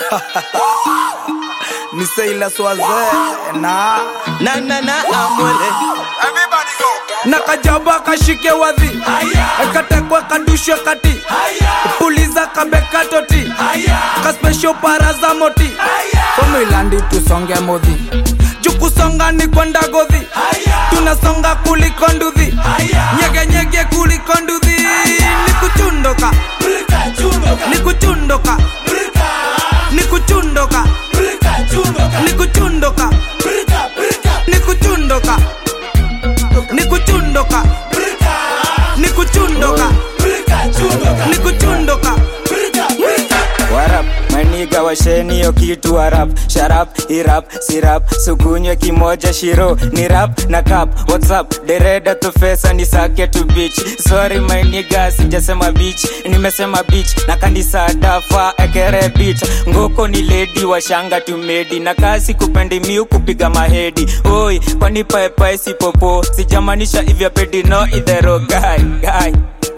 Ni Sailor Swaze na amwele. Everybody go. Nakajaba kashike wadhi katekwa kadushwe kati puliza kabeka toti kaspesho paraza moti Komilandi tusonge modhi Jukusonga ni kwenda godhi Tunasonga kuliko nduthi Nyege nyege kuliko nduthi Nikuchundoka Nikuchundoka Nikuchundoka Nikuchundoka Nikuchundoka Nikuchundoka Nikuchundoka Nikuchundoka Warap, maniga washeni yo kitu warap Sharap, hirap, sirap, sukunywe kimoja shiro Ni rap na kap, what's up, dereda to fesa ni sake to bitch Sorry my nigga, sijasema bitch, nimesema bitch Na kandisa dafa, ekere bitch Ngoko ni lady, washanga tumedi Na kasi kupendi miu kupiga mahedi Oi, kwani pae si popo Sijamanisha ivya pedi no idhero guy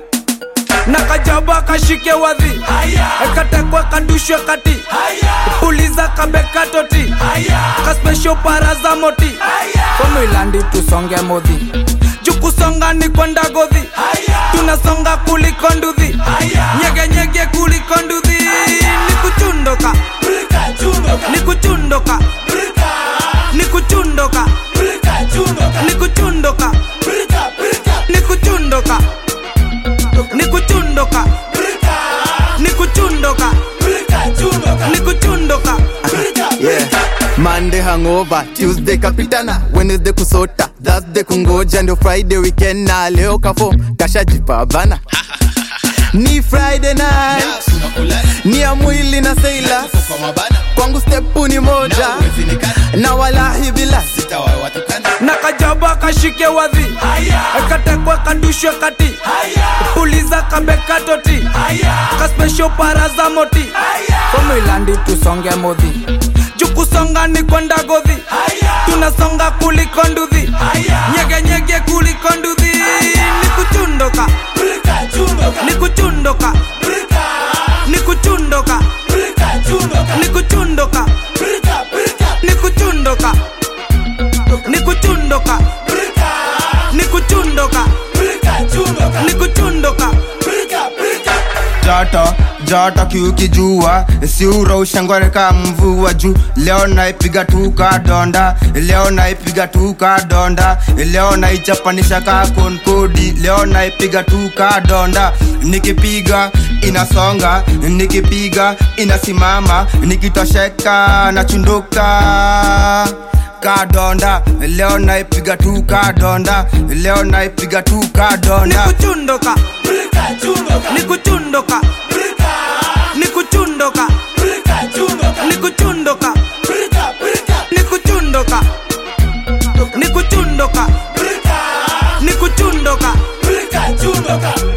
Nakajaba kashike wadhi katekwa kadushwe kati puliza kabeka toti kaspesho paraza moti Komilandi tusonge modhi Jukusonga ni kwenda godhi Tunasonga kuliko nduthi Nyege nyege kuliko nduthi Nikuchundoka Nikuchundoka Nikuchundoka Nikuchundoka Nikuchundoka Nikuchundoka Nikuchundoka Nikuchundoka Yeah. Monday hangover, Tuesday kapitana, Wednesday kusota, Thursday kungoja, ndio Friday weekend na leo kafo kashajipa bana. Ni Friday night, ni ya mwili na Sailor. Kwangu stepu ni moja, na walahi bila Nakajaba kashike wadhi katekwa kadushwe kati puliza kabeka toti kaspesho paraza moti Komilandi tusonge modhi Jukusonga ni kwenda godhi Tunasonga kuliko nduthi Nyege nyege kuliko nduthi Nikuchundoka Nikuchundoka Nikuchundoka Nikuchundoka Nikuchundoka Nikuchundoka Nikuchundoka Nikuchundoka Joto kiukijua siura ushangware ka mvua juu Leo naipiga tuka donda Leo naipiga tuka donda Leo naichapanisha ka konkodi Leo naipiga tuka donda Nikipiga inasonga Nikipiga inasimama Nikitosheka na chunduka Kadonda Leo naipiga tuka donda Leo naipiga tuka donda Nikuchundoka Nikuchundoka Nikuchundoka Nikuchundoka Nikuchundoka Nikuchundoka Nikuchundoka